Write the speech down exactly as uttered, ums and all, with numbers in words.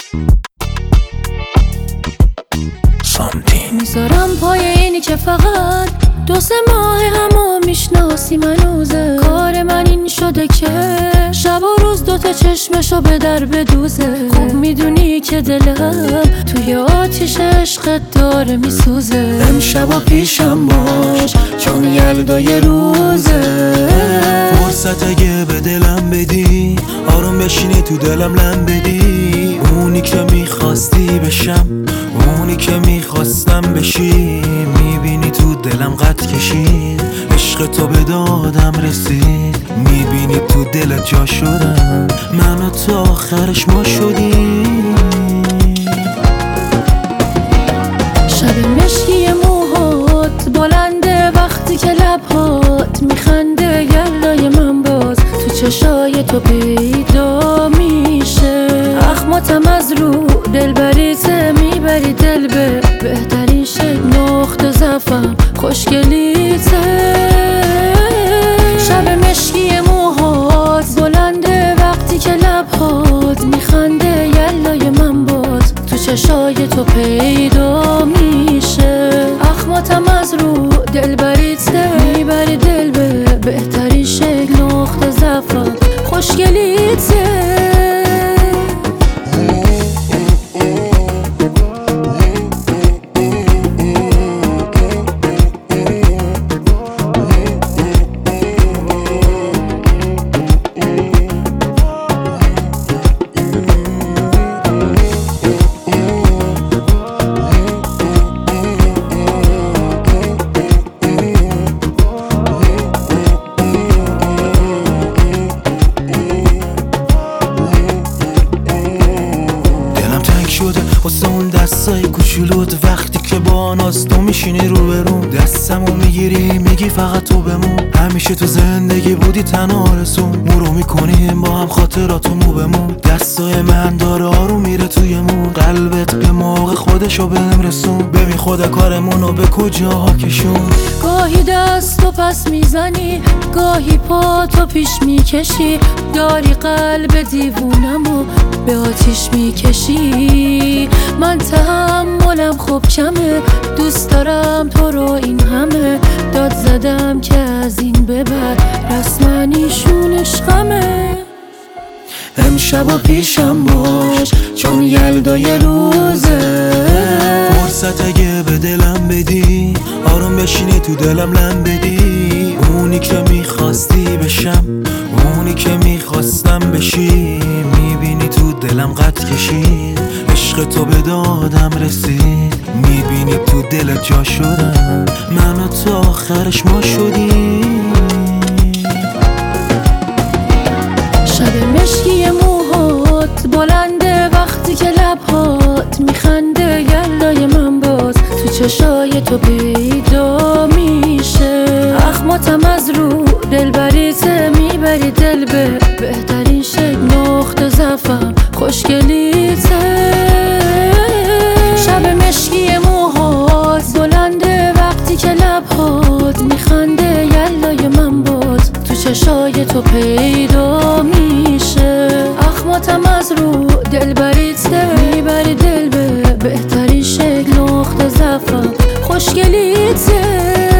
میذارم پای اینی که فقط دو سه ماه همو میشناسی منوزه. کار من این شده که شب و روز دوتا چشمشو به در بدوزه. خوب میدونی که دلم توی آتیش عشقت داره میسوزه. امشب و پیشم باش چون یلدای روزه. فرصت اگه به دلم بدی آروم بشینی تو دلم لم بدی. اونی که میخواستی بشم اونی که میخواستم بشی. میبینی تو دلم قد کشید عشق تو به دادم رسید. میبینی تو دلت جا شدم من و تو آخرش ما شدیم. شب مشکی موهات بلنده وقتی که لبهات میخنده. گلای من باز تو چشای تو پیدا میشه. اخماتم از رو دلبریته میبری دل به بهترین شکل. نقطه ضعفم خوشگلیته. شب مشکی موهات بلنده وقتی که لبهات میخنده. یلای من باز تو چشای تو پیدا میشه. اخماتم از رو دلبریته میبری دل به بهترین شکل. نقطه ضعفم خوشگلیته. واسه اون دستای کوچولوت وقتی که با ناز تو میشینی رو برون. دستمو میگیری میگی فقط تو بمون. همیشه تو زندگی بودی تنها رسون. مرو میکنیم با هم خاطراتو مو بمون. دستای من داره آروم میره توی مون. قلبت به موقع خودشو بهم رسون. ببین خدا کارمونو به کجاها کشون. گاهی دستو پس میزنی گاهی پاتو پیش میکشی. داری قلب دیوونمو به آتیش میکشی. من تحملم خوب کمه دوست دارم تو رو این همه. داد زدم که از این به بعد رسما ایشون عشقمه. امشب و پیشم باش چون یلدای روزه. فرصت اگه به دلم بدی آروم بشینی تو دلم لم بدی. اونی که میخواستی بشم اونی که میخواستم بشی. میبینی تو دلم قد کشید عشق تو به دادم رسید. میبینی تو دلت جا شدم من و تو آخرش ما شدیم. شب مشکی موهات بلنده وقتی که لبهات میخنده. گلای من باز تو چشای تو پیدا میشه. اخماتم از رو دلبریته میبری دل به بهترین شکل. نقطه ضعفم خوشگلیته. شب مشکی موهات بلنده وقتی که لبهات میخنده. یلای من باز تو چشای تو پیدا میشه. اخماتم از رو دلبریته میبری دل به بهترین شکل. نقطه ضعفم خوشگلیته.